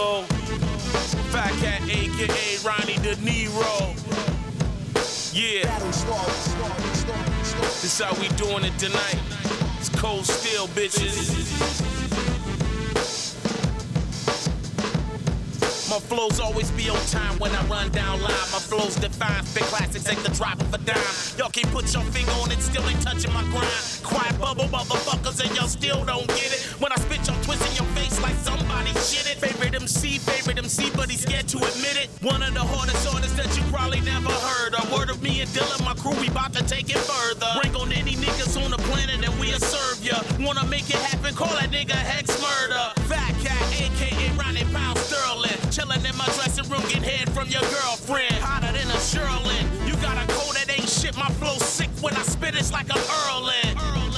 Rico, Fat Cat aka Ronnie De Niro. Yeah, this how we doing it tonight. It's Cold Steel, bitches. My flows always be on time when I run down live. My flows define spit classics ain't the drop of a dime. Y'all can't put your finger on it, still ain't touching my grind. Quiet bubble motherfuckers and y'all still don't get it. When I spit, y'all twisting your face like somebody shit it. Favorite MC, but he's scared to admit it. One of the hardest artists that you probably never heard. A word of me and Dylan, my crew, we bout to take it further. Bring on any niggas on the planet and we'll serve ya. Wanna make it happen, call that nigga Hex Murder. Fat Cat, aka Ronnie Pound Sterling. Chillin' in my dressing room, get head from your girlfriend. Hotter than a Sherlin. You got a cold that ain't shit, my flow sick when I spit, it's like I'm Earlin'.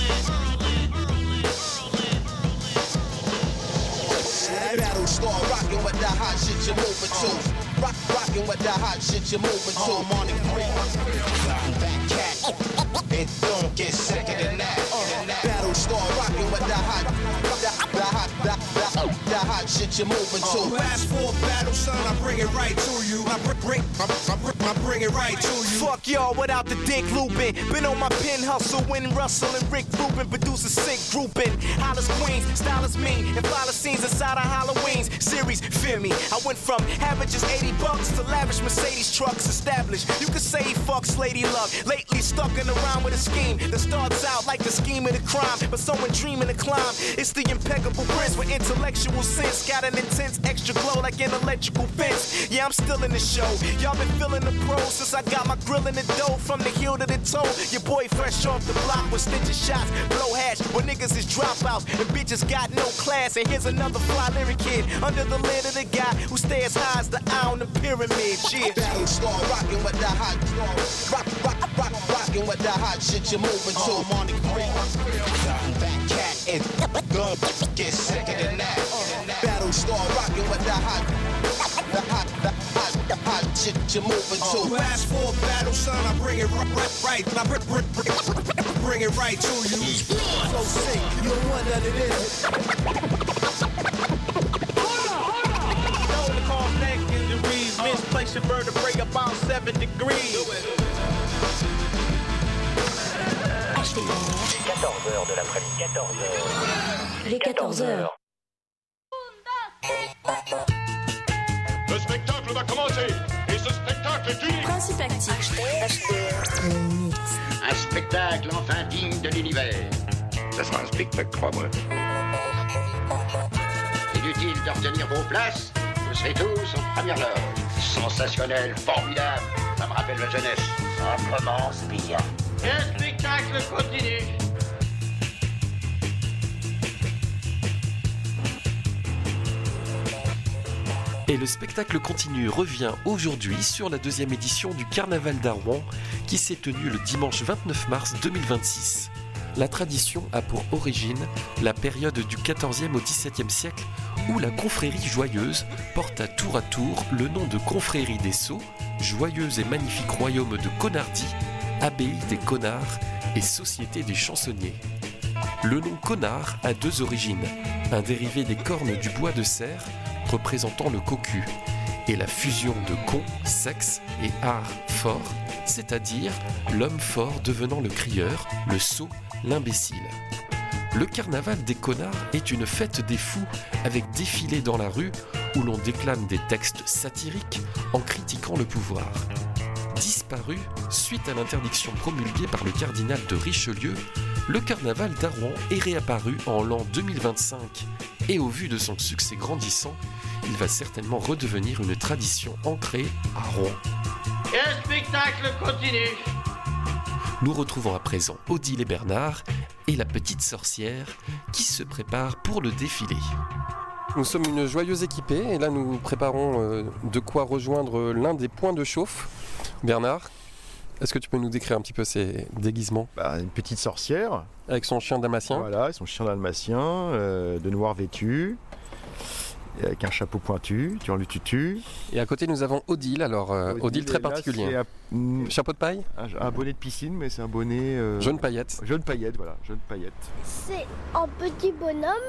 Battle star, rockin' with the hot shit you're moving to. Rockin' with the hot shit you're moving to. Morning free, Fat Cat. It don't get sicker than that. Battle star, rockin' with the hot shit you're moving to. Last four battles, son, I bring it right to you. I bring it right to you. Fuck y'all without the dick looping. Been on my pen hustle when Russell and Rick Rubin produce a sick grouping. Hollis Queens, style is mean, and follow scenes inside of Halloween's series. Feel me? I went from average just $80 to lavish Mercedes trucks established. You could say he fucks Lady Luck. Lately stuck in around with a scheme that starts out like the scheme of the crime, but someone dreaming to climb. It's the impeccable prince with intellectual sense. Got an intense extra glow like an electrical fence. Yeah, I'm still in the show. Y'all been feeling the pros since I got my grill in the dough from the heel to the toe. Your boy fresh off the block with stitching shots, blow hash where niggas is dropouts and bitches got no class. And here's another fly lyric kid under the lid of the guy who stay as high as the eye on the pyramid. Yeah. Battle star, rockin' with the hot, rockin' with the hot shit you're moving to. Morning free, Fat Cat. It don't get sicker than that. Battle star, rockin' with the hot shit you're moving to. Last four battles, son, I bring it right. I bring it right to you. So sick, you don't want none of this. Know the cause neck injuries, misplaced your vertebrae about 7 degrees. 14h de l'après-midi, 14h. Les 14h. Le spectacle va commencer. Et ce spectacle est unique. Principe actif. Un spectacle enfin digne de l'univers. Ça sera un spectacle, crois-moi. Inutile de retenir vos places. Vous serez tous aux premières loges. Sensationnel, formidable. Ça me rappelle la jeunesse. Ça commence bien. Et le spectacle continue. Et le spectacle continu revient aujourd'hui sur la deuxième édition du Carnaval d'Arwan qui s'est tenu le dimanche 29 mars 2026. La tradition a pour origine la période du XIVe au XVIIe siècle où la confrérie joyeuse porte à tour le nom de confrérie des Sceaux, joyeux et magnifique royaume de Connardie, abbaye des Connards et société des chansonniers. Le nom Connard a deux origines, un dérivé des cornes du bois de cerf représentant le cocu, et la fusion de con, sexe et art fort, c'est-à-dire l'homme fort devenant le crieur, le sot, l'imbécile. Le carnaval des connards est une fête des fous avec défilé dans la rue où l'on déclame des textes satiriques en critiquant le pouvoir. Disparu suite à l'interdiction promulguée par le cardinal de Richelieu, le carnaval d'Arwan est réapparu en l'an 2025 et au vu de son succès grandissant, il va certainement redevenir une tradition ancrée à Rouen. Et le spectacle continue. Nous retrouvons à présent Odile et Bernard et la petite sorcière qui se préparent pour le défilé. Nous sommes une joyeuse équipée et là nous préparons de quoi rejoindre l'un des points de chauffe. Bernard, est-ce que tu peux nous décrire un petit peu ces déguisements ? Une petite sorcière. Avec son chien dalmatien. Voilà, son chien dalmatien, de noir vêtu, et avec un chapeau pointu, tutu. Et à côté nous avons Odile, alors Odile très particulier. Chapeau de paille ? Un bonnet de piscine, mais c'est un bonnet... Jaune paillette. Jaune paillette, voilà, jaune paillette. C'est un petit bonhomme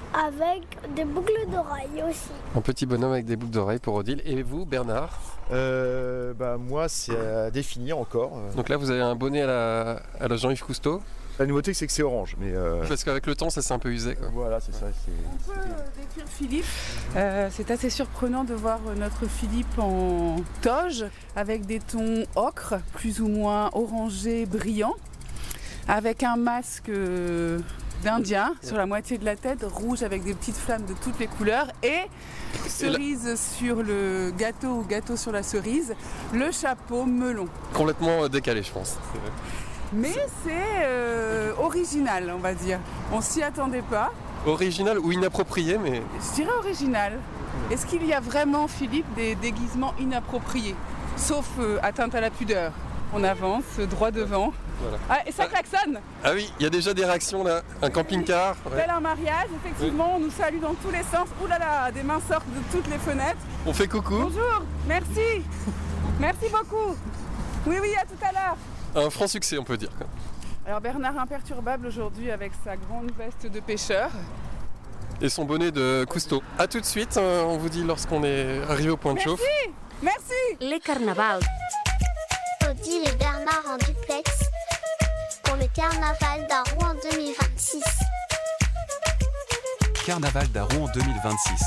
avec des boucles d'oreilles aussi. Un petit bonhomme avec des boucles d'oreilles pour Odile. Et vous, Bernard? Moi, c'est à définir encore. Donc là, vous avez un bonnet à la Jean-Yves Cousteau. La nouveauté, c'est que c'est orange. Mais Parce qu'avec le temps, ça s'est un peu usé, quoi. Voilà, c'est ça. On peut décrire Philippe. C'est assez surprenant de voir notre Philippe en toge, avec des tons ocre, plus ou moins orangés, brillants, avec un masque d'Indien sur la moitié de la tête, rouge avec des petites flammes de toutes les couleurs, et cerise sur le gâteau ou gâteau sur la cerise, le chapeau melon. Complètement décalé, je pense. Mais c'est original, on va dire. On s'y attendait pas. Original ou inapproprié, mais... Je dirais original. Est-ce qu'il y a vraiment, Philippe, des déguisements inappropriés? Sauf atteinte à la pudeur. On avance, droit devant. Voilà. Ah, et ça klaxonne. Ah oui, il y a déjà des réactions là. Un camping-car. Ouais. Tel un mariage, effectivement, on nous salue dans tous les sens. Ouh là là, des mains sortent de toutes les fenêtres. On fait coucou. Bonjour, merci. Merci beaucoup. Oui, à tout à l'heure. Un franc succès, on peut dire. Alors Bernard imperturbable aujourd'hui avec sa grande veste de pêcheur. Et son bonnet de Cousteau. A tout de suite, on vous dit lorsqu'on est arrivé au point de chauffe. Merci. Les carnavals. Odile et Bernard en duplex pour le carnaval d'Arroux en 2026. Carnaval d'Arroux en 2026.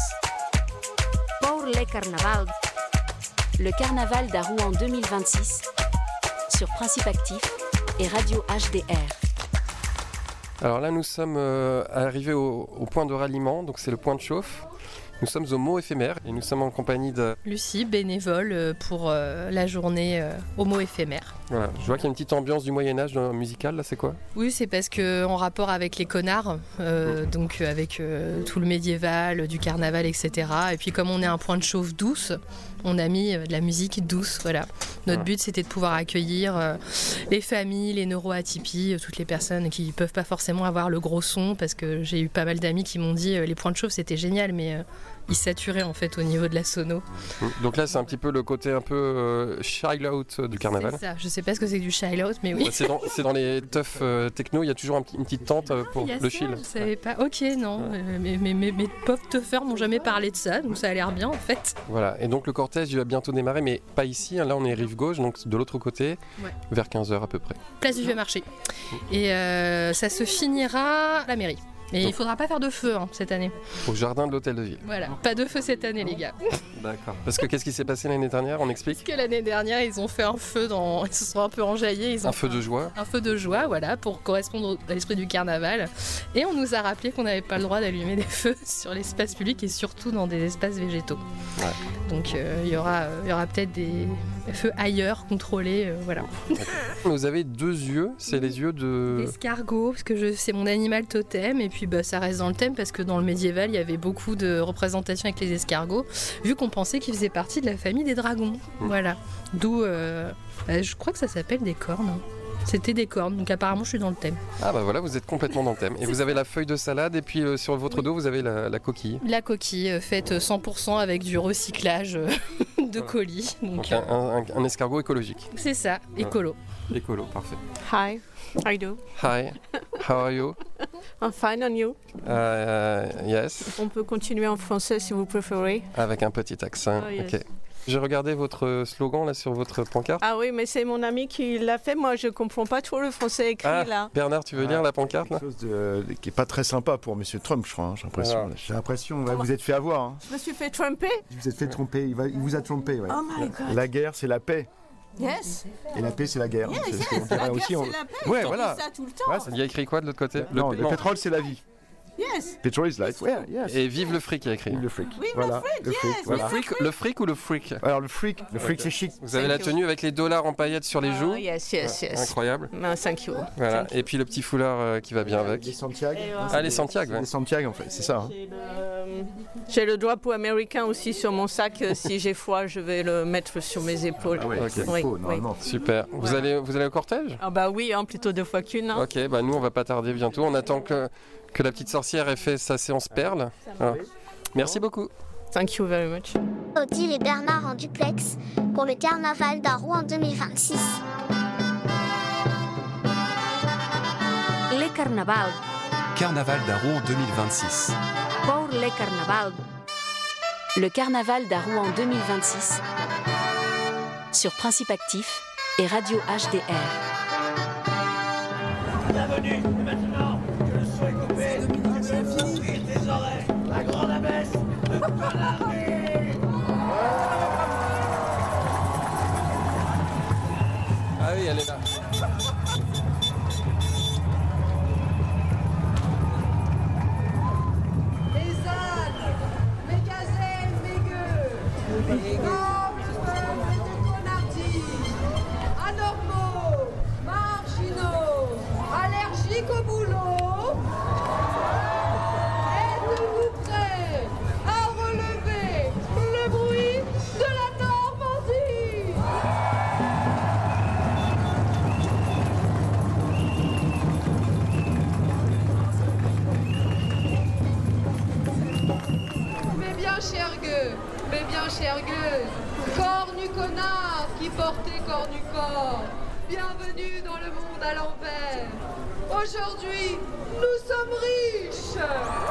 Pour les carnavals. Le carnaval d'Arroux en 2026. Sur Principe Actif et Radio HDR. Alors là, nous sommes arrivés au point de ralliement, donc c'est le point de chauffe. Nous sommes au mot éphémère et nous sommes en compagnie de... Lucie, bénévole pour la journée au mot éphémère. Voilà, je vois qu'il y a une petite ambiance du Moyen-Âge musical, là c'est quoi? Oui, c'est parce qu'en rapport avec les connards, donc avec tout le médiéval, du carnaval, etc. Et puis comme on est un point de chauffe douce, on a mis de la musique douce, voilà. Notre but c'était de pouvoir accueillir les familles, les neuroatypies, toutes les personnes qui ne peuvent pas forcément avoir le gros son, parce que j'ai eu pas mal d'amis qui m'ont dit les points de chauffe c'était génial, mais ils saturaient en fait au niveau de la sono. Donc là c'est un petit peu le côté un peu child out du carnaval. C'est ça, je sais pas ce que c'est que du child out, mais oui. C'est dans les teufs techno, il y a toujours une petite tente pour le chill. Je savais pas, ok non, mes pauvres teufers m'ont jamais parlé de ça, donc ça a l'air bien en fait. Voilà, et donc le cortège il va bientôt démarrer, mais pas ici, là on est rive gauche, donc de l'autre côté, vers 15h à peu près. Place du Vieux Marché. Et ça se finira à la mairie. Et il faudra pas faire de feu cette année. Au jardin de l'hôtel de ville. Voilà, pas de feu cette année les gars. D'accord. Parce que qu'est-ce qui s'est passé l'année dernière? On explique. Parce que l'année dernière ils ont fait un feu ils se sont un peu enjaillés. Un feu de joie. Un feu de joie, voilà, pour correspondre à l'esprit du carnaval. Et on nous a rappelé qu'on n'avait pas le droit d'allumer des feux sur l'espace public et surtout dans des espaces végétaux. Ouais. Donc il y aura peut-être des feux ailleurs contrôlés, voilà. Vous avez 2 yeux, c'est les yeux de... L'escargot, parce que c'est mon animal totem, et puis ça reste dans le thème parce que dans le médiéval il y avait beaucoup de représentations avec les escargots, vu qu'on pensait qu'ils faisaient partie de la famille des dragons. Voilà. D'où, je crois que ça s'appelle des cornes. C'était des cornes, donc apparemment je suis dans le thème. Ah bah voilà, vous êtes complètement dans le thème. Et vous avez la feuille de salade et puis sur votre dos vous avez la coquille. La coquille faite 100% avec du recyclage de colis. Donc un escargot écologique. C'est ça, écolo. Écolo, parfait. Hi, how you do? Hi, how are you? I'm fine, and you? Yes. On peut continuer en français si vous préférez. Avec un petit accent, yes. Ok. J'ai regardé votre slogan là sur votre pancarte. Ah oui, mais c'est mon ami qui l'a fait. Moi, je comprends pas trop le français écrit là. Bernard, tu veux lire la pancarte là? Quelque chose qui est pas très sympa pour Monsieur Trump, je crois. J'ai l'impression. J'ai l'impression. Vous êtes fait avoir. Hein. Je me suis fait tromper. Vous êtes fait tromper. Il vous a trompé. Ouais. Oh my God. La guerre, c'est la paix. Yes. Et la paix, c'est la guerre. Yes, c'est yes. ce qu'on dirait La aussi. guerre, c'est la paix. Ouais, on voilà. dit ça tout le temps. Il y a écrit quoi de l'autre côté? Non, le pétrole, c'est la vie. Yes. Petrol is life. Yeah, yes. Et vive le fric, il y a écrit. Vive le fric. Oui, voilà. Le fric, yes. Voilà. Le fric ou le freak? Alors le fric c'est chic. Vous avez la tenue avec les dollars en paillettes sur les joues. Yes. Incroyable. Thank you. Voilà. Et puis le petit foulard qui va bien avec. Les Santiago. Les Santiago. Les Santiago en fait, c'est ça. J'ai le drapeau américain aussi sur mon sac. Si j'ai froid, je vais le mettre sur mes épaules. Ah ouais, okay. oui. Super. Vous allez au cortège? Ah bah oui, plutôt 2 fois qu'une. Ok, bah nous on va pas tarder bientôt. On attend que la petite sorcière ait fait sa séance perle. Merci beaucoup. Thank you very much. Odile et Bernard en duplex pour le carnaval d'Arroux en 2026. Les carnavals. Carnaval d'Arroux en 2026. Pour le carnaval. Le carnaval d'Arouen 2026 sur Principe Actif et Radio HDR. Bienvenue, et maintenant que le son est coupé, ouvrir tes oreilles, la grande abbesse de Conardi. Ah oui, elle est là. Les ânes, mes gazelles, mes gueux, de Conardi, anormaux, marginaux, allergiques au boulot, êtes-vous prêts à relever le bruit de la Normandie? Mais bien cher gueux, cornu connard qui portait cornucor, bienvenue dans le monde à l'envers. Aujourd'hui, nous sommes riches.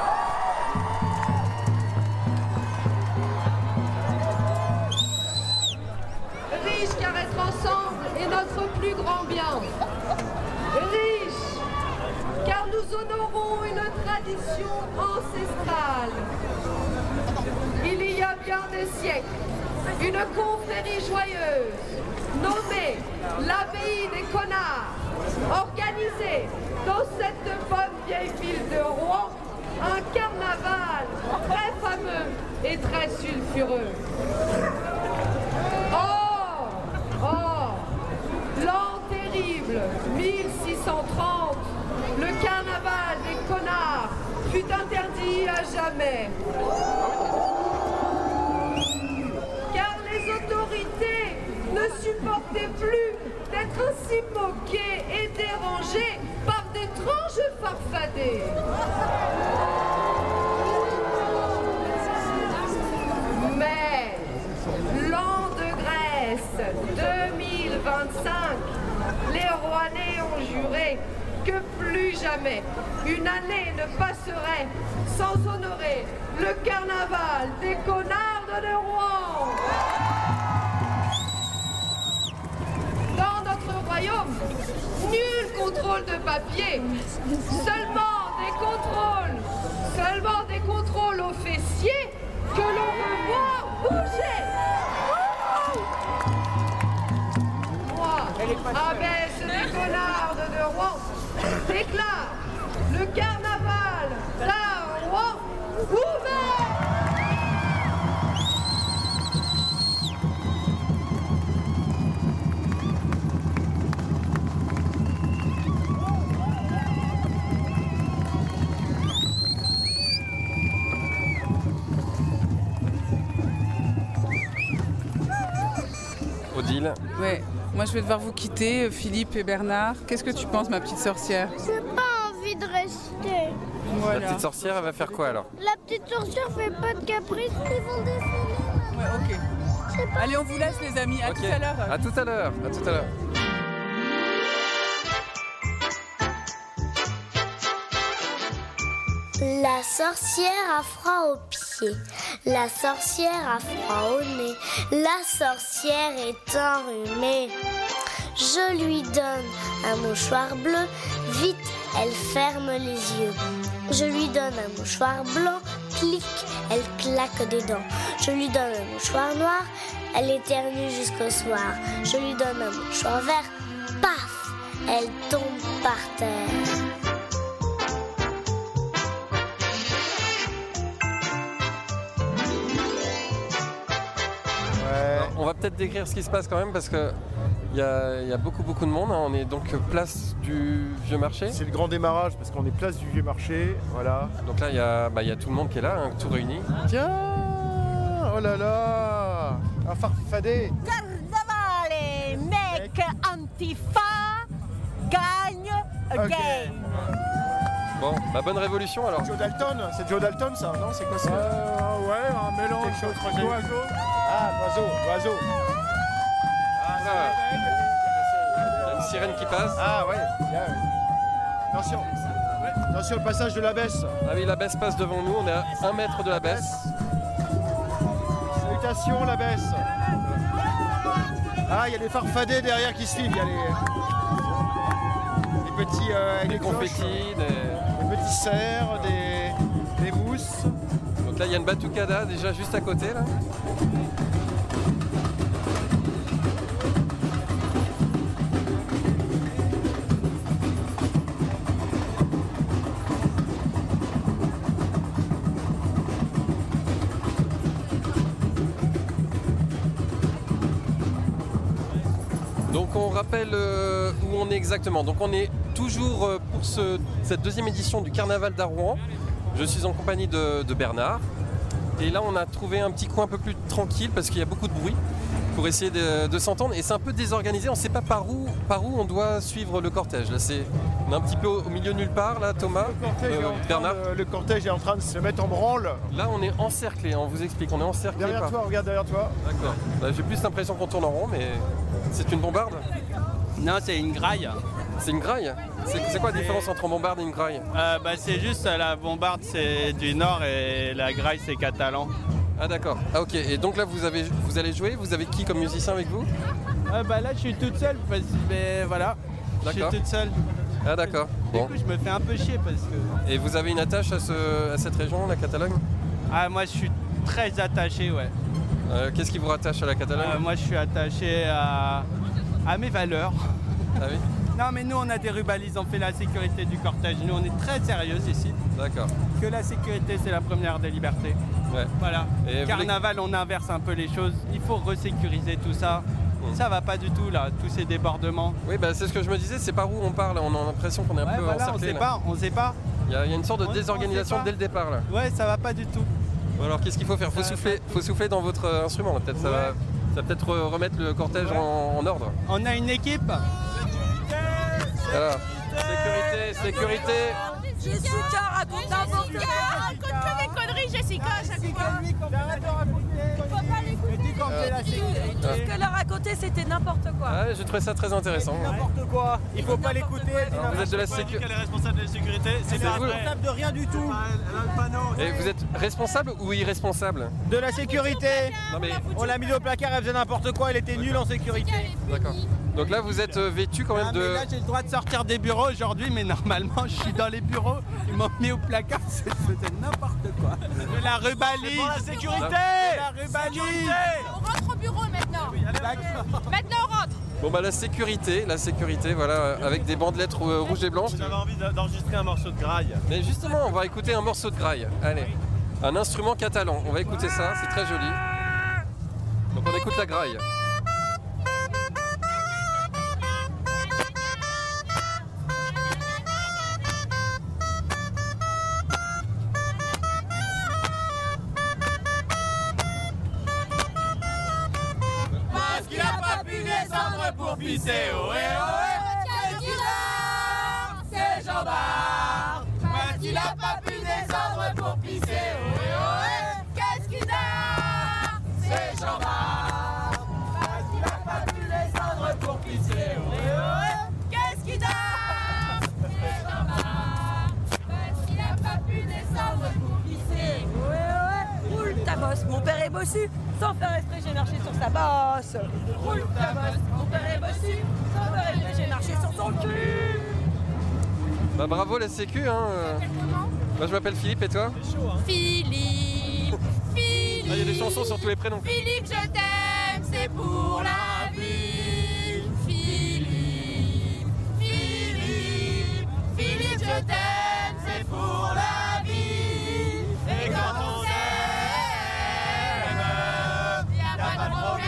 Riches car être ensemble est notre plus grand bien. Riches car nous honorons une tradition ancestrale. Il y a bien des siècles, une confrérie joyeuse, nommée l'Abbaye des Connards, organisait dans cette bonne vieille ville de Rouen un carnaval très fameux et très sulfureux. L'an terrible, 1630, le carnaval des Connards fut interdit à jamais. Car les autorités ne supportaient plus d'être ainsi moquées et dérangées par d'étranges farfadets. Mais l'an de Grèce 2025, les Rouennais ont juré que plus jamais une année ne passerait sans honorer le carnaval des Connards de Rouen. Dans notre royaume, nul contrôle de papier, seulement des contrôles aux fessiers que l'on veut voir bouger. Moi, abbesse des Connards de Rouen, déclare le carnaval d'à Rouen ouvert. Odile. Ouais, moi je vais devoir vous quitter, Philippe et Bernard. Qu'est-ce que tu penses, ma petite sorcière? J'ai pas envie de rester. Voilà. La petite sorcière, elle va faire quoi alors? La petite sorcière fait pas de caprice, ils vont dessiner. Ouais, ok. Allez, on vous laisse les amis, à Ok. tout à l'heure. À tout à l'heure. À tout à l'heure. La sorcière a froid aux pieds, la sorcière a froid au nez, la sorcière est enrhumée. Je lui donne un mouchoir bleu, vite elle ferme les yeux. Je lui donne un mouchoir blanc, clic, elle claque des dents. Je lui donne un mouchoir noir, elle éternue jusqu'au soir. Je lui donne un mouchoir vert, paf, elle tombe par terre. On va peut-être décrire ce qui se passe quand même parce que il y a beaucoup de monde. On est donc place du Vieux Marché. C'est le grand démarrage parce qu'on est place du Vieux Marché, voilà. Donc là il y a tout le monde qui est là, hein, tout réuni. Tiens, oh là là, un farfadet. Carnavale, mec Antifa gagne again. Bon, bonne révolution alors. Joe Dalton, c'est Joe Dalton ça, non? C'est quoi ça? Ouais, un mélange d'oiseau. Ah, l'oiseau. Ah, il y a une sirène qui passe. Ah ouais, bien. Attention. Attention le passage de la Besse. Ah oui, la Besse passe devant nous, on est à 1 mètre de la Besse. Salutations la Besse. Ah, il y a des farfadets derrière qui suivent, il y a les petits des confettis, des petits cerfs, des mousses. Donc là, il y a une batucada déjà juste à côté là. Donc on rappelle où on est exactement. Donc on est toujours pour cette deuxième édition du Carnaval d'Arouan. Je suis en compagnie de Bernard. Et là on a trouvé un petit coin un peu plus tranquille parce qu'il y a beaucoup de bruit pour essayer de s'entendre. Et c'est un peu désorganisé, on ne sait pas par où on doit suivre le cortège. Là, on est un petit peu au milieu nulle part là, Thomas, Bernard. Le cortège est en train de se mettre en branle. Là on est encerclé, on vous explique, on est encerclé. Derrière toi, regarde derrière toi. D'accord. Là, j'ai plus l'impression qu'on tourne en rond, mais c'est une bombarde? Non, c'est une graille. C'est une graille? C'est quoi la différence entre une bombarde et une graille? C'est juste la bombarde c'est du nord et la graille c'est catalan. Ah d'accord. Ah ok. Et donc là vous allez jouer? Vous avez qui comme musicien avec vous? Là je suis toute seule mais voilà. Je suis toute seule. Ah d'accord. Bon. Du coup je me fais un peu chier parce que. Et vous avez une attache à cette région, la Catalogne? Ah moi je suis très attaché, ouais. Qu'est-ce qui vous rattache à la Catalogne? Moi je suis attaché à mes valeurs. Ah oui? Non mais nous on a des rubalises, on fait la sécurité du cortège. Nous on est très sérieux ici. D'accord. Que la sécurité c'est la première des libertés. Ouais. Voilà. Et Carnaval on inverse un peu les choses. Il faut resécuriser tout ça. Ça va pas du tout là, tous ces débordements. Oui c'est ce que je me disais, c'est par où on parle. On a l'impression qu'on est un peu encerclé. On sait pas. Il y a une sorte de désorganisation dès le départ là. Ouais, ça va pas du tout. Alors qu'est-ce qu'il faut faire? Faut souffler dans votre instrument là, peut-être. Ça va peut-être remettre le cortège en ordre. On a une équipe. Alors, sécurité. Jessica, raconte n'importe quoi. Raconte que des conneries, Jessica, à chaque fois. Faut pas l'écouter. Tout ce qu'elle a raconté, c'était n'importe quoi. Ah, j'ai trouvé ça très intéressant. N'importe quoi. Il faut pas l'écouter. Vous êtes de la sécurité. Elle est responsable de la sécurité. C'est pas responsable de rien du tout. Et vous êtes responsable ou irresponsable? De la sécurité. Non mais on l'a mis au placard, elle faisait n'importe quoi, elle était nulle en sécurité. D'accord. Donc là vous êtes vêtu quand même de. Là j'ai le droit de sortir des bureaux aujourd'hui, mais normalement je suis dans les bureaux. Ils m'ont mis au placard, c'était n'importe quoi. De la rubalise. C'est pour la sécurité. De la rubalise. On rentre au bureau maintenant. Maintenant on rentre. Bon la sécurité, voilà, avec des bandelettes rouges et blanches. J'avais envie d'enregistrer un morceau de graille. Mais justement, on va écouter un morceau de graille. Allez, un instrument catalan. On va écouter ça, c'est très joli. Donc on écoute la graille. Parce qu'il a pas pu descendre pour pisser, ohé ohé, qu'est-ce qu'il a, c'est Jean-Bart. Parce qu'il a pas pu descendre pour pisser, ohé ohé, qu'est-ce qu'il a, c'est Jean-Bart. Parce qu'il a pas pu descendre pour pisser, ohé ohé, qu'est-ce qu'il a, c'est Jean-Bart. Parce qu'il a pas pu descendre pour pisser, ohé ohé. Roule ta bosse, mon père est bossu. Sans faire exprès, j'ai marché sur sa bosse. Roule ta bosse, mon père est bossu. Sans faire exprès, j'ai marché sur son cul. Bah bravo la sécu hein. Moi je m'appelle Philippe et toi? Philippe. Il y a des chansons sur tous les prénoms. Philippe, je t'aime, c'est pour la vie. Philippe, je t'aime, c'est pour la vie. Et quand on s'aime, y'a pas de problème.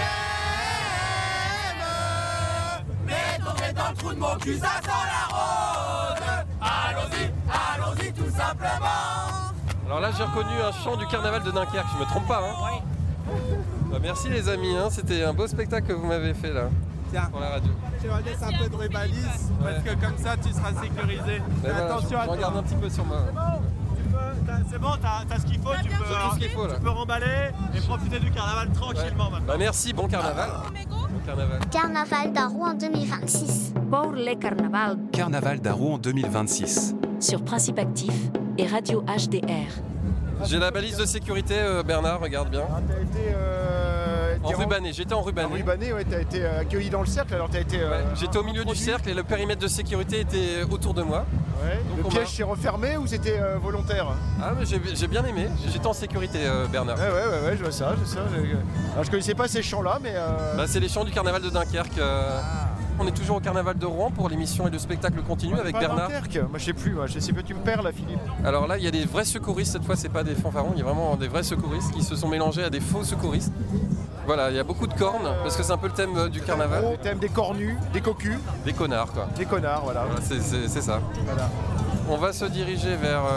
Mais tomber dans le trou de mon cul, ça sent la rose. Allons-y, tout simplement. Alors là j'ai reconnu un chant du carnaval de Dunkerque, je me trompe pas hein. Bah, merci les amis, hein. C'était un beau spectacle que vous m'avez fait là. Tiens, pour la radio. Tu laisses un peu de rubalise parce que comme ça tu seras sécurisé. Voilà, attention à toi. Regarde un petit peu sur moi. C'est bon, t'as ce qu'il faut, tu peux remballer et profiter du carnaval tranquillement maintenant. Bah merci, bon carnaval. Bon carnaval. Carnaval d'Arouan 2026. Pour le carnaval. Carnaval d'Arouan 2026. sur Principe Actif et Radio HDR. J'ai la balise de sécurité, Bernard, regarde bien. T'as été en rubané, j'étais en rubané. En rubané, ouais, t'as été accueilli dans le cercle, alors t'as été... J'étais au milieu du cercle et le périmètre de sécurité était autour de moi. Ouais. Le piège s'est refermé ou c'était volontaire? Ah mais j'ai bien aimé, j'étais en sécurité, Bernard. Ouais, je vois ça. Alors je connaissais pas ces chants-là, mais... c'est les chants du carnaval de Dunkerque. On est toujours au carnaval de Rouen pour l'émission et le spectacle continu avec Bernard. Dunkerque. Moi je sais plus, je sais pas, tu me perds là, Philippe. Alors là il y a des vrais secouristes, cette fois c'est pas des fanfarons, il y a vraiment des vrais secouristes qui se sont mélangés à des faux secouristes. Voilà, il y a beaucoup de cornes parce que c'est un peu le thème du carnaval. Le thème des cornus, des cocus. Des connards quoi. Des connards, voilà. C'est ça. Voilà. On va se diriger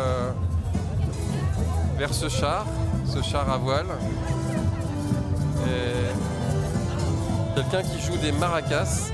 vers ce char à voile. Et quelqu'un qui joue des maracas.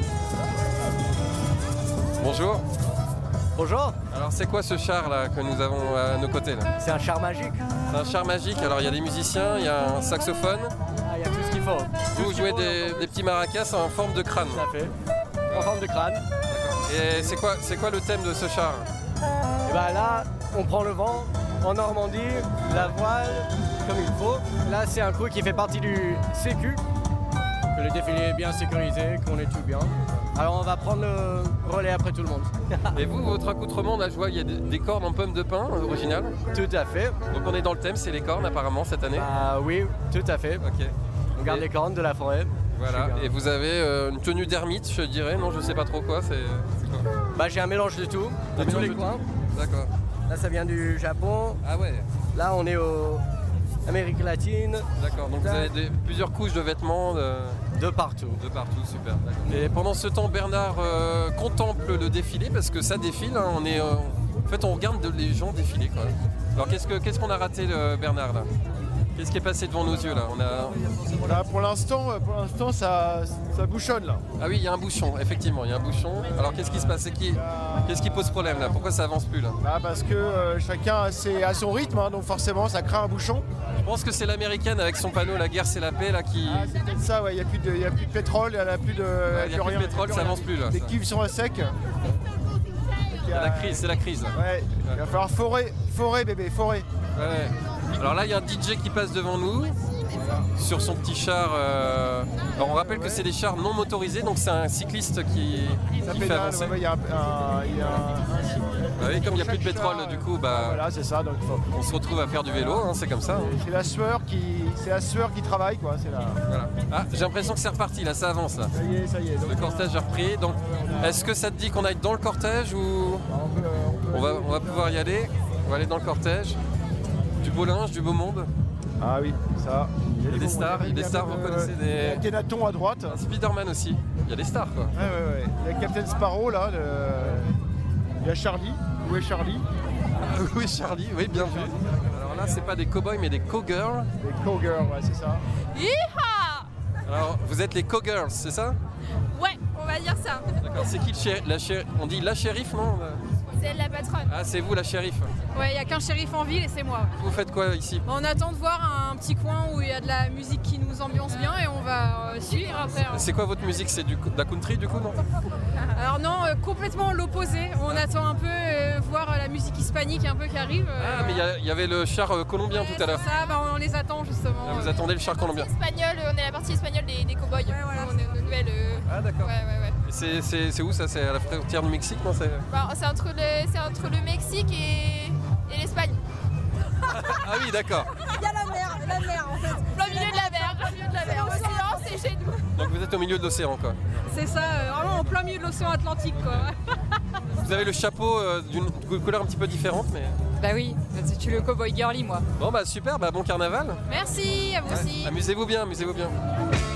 Bonjour. Bonjour. Alors c'est quoi ce char là que nous avons à nos côtés là? C'est un char magique. C'est un char magique, alors il y a des musiciens, il y a un saxophone. Il y a tout ce qu'il faut. Vous jouez des petits maracas en forme de crâne. Tout à fait. En forme de crâne. D'accord. Et c'est quoi le thème de ce char? Et là, on prend le vent en Normandie, la voile, comme il faut. Là, c'est un crew qui fait partie du Sécu. Que le défilé est bien sécurisé, qu'on est tout bien. Alors on va prendre le relais après tout le monde. Et vous, votre accoutrement, on a joué, il y a des cornes en pomme de pin originales. Tout à fait. Donc on est dans le thème, c'est les cornes apparemment cette année. Oui, tout à fait. Ok. On garde les cornes de la forêt. Voilà, et vous avez une tenue d'ermite, je dirais, non, je sais pas trop quoi, c'est quoi? J'ai un mélange de tout, de tous les coins. D'accord. Là ça vient du Japon. Ah ouais. Là on est au Amérique latine. D'accord, donc vous avez plusieurs couches de vêtements de partout. De partout, super. Et pendant ce temps, Bernard contemple le défilé parce que ça défile. Hein, en fait, on regarde les gens défiler, quoi. Alors, qu'est-ce qu'on a raté, Bernard, là? Qu'est-ce qui est passé devant nos yeux, là? Là, pour l'instant, ça bouchonne, là. Ah oui, il y a un bouchon, effectivement, il y a un bouchon. Alors, qu'est-ce qui se passe? Qu'est-ce qui pose problème, là? Pourquoi ça avance plus, là? Parce que chacun a son rythme, hein, donc forcément, ça crée un bouchon. Je pense que c'est l'américaine avec son panneau « La guerre, c'est la paix » là qui... Ah, c'est peut-être ça, ouais. Il n'y a plus de pétrole, il n'y a plus de... Il n'y a plus de pétrole, ça avance plus, là. Les cuves sont à sec. C'est la crise, là. Ouais, il va falloir forer, bébé, forer. Ouais. Alors là, il y a un DJ qui passe devant nous, sur son petit char. Alors on rappelle que c'est des chars non motorisés, donc c'est un cycliste qui fait avancer. Il y a un oui, comme il n'y a plus de pétrole, du coup, voilà, c'est ça. Donc on se retrouve à faire du vélo, hein, c'est comme ça. Hein. C'est la sueur qui travaille, quoi. Voilà. Ah, j'ai l'impression que c'est reparti, là, ça avance. Là. Ça y est. Donc, le cortège a repris. Donc, est-ce que ça te dit qu'on aille dans le cortège ou on va pouvoir y aller? On va aller dans le cortège. Du beau linge, du beau monde. Ah oui, ça. Il y a des stars, vous connaissez des... Il y a Kenaton à droite. Un Spider-Man aussi. Il y a des stars, quoi. Ouais. Il y a Captain Sparrow, là. Il y a Charlie. Où est Charlie? Où est Charlie? Oui, bien vu. Alors là, c'est pas des cow-boys, mais des cow-girls. Des cow-girls, ouais, c'est ça. Yeeha! Alors, vous êtes les cow-girls, c'est ça? Ouais, on va dire ça. D'accord, c'est qui on dit la shérif, non? C'est elle la patronne. Ah, c'est vous la shérif? Ouais, il n'y a qu'un shérif en ville et c'est moi. Vous faites quoi ici? On attend de voir un petit coin où il y a de la musique qui nous ambiance bien et on va suivre après. C'est quoi votre musique? C'est de la country du coup, non? Alors non, complètement l'opposé. On attend un peu voir la musique hispanique un peu qui arrive. Ah, mais il y avait le char colombien tout à l'heure. Ça, on les attend justement. Ah, vous attendez le char colombien? On est la partie espagnole des cow-boys. Ouais, voilà. On est une nouvelle. Ah d'accord. Ouais. Et c'est où ça? C'est à la frontière du Mexique, non? C'est entre le Mexique et l'Espagne. Ah oui, d'accord. Il y a la mer en fait. Plein milieu de la mer. L'océan, c'est chez nous. Donc vous êtes au milieu de l'océan, quoi. C'est ça, vraiment en plein milieu de l'océan Atlantique, quoi. Vous avez le chapeau d'une couleur un petit peu différente, mais... Bah oui, tu le cowboy girly, moi. Bon bah super, bon carnaval. Merci, à vous aussi. Amusez-vous bien.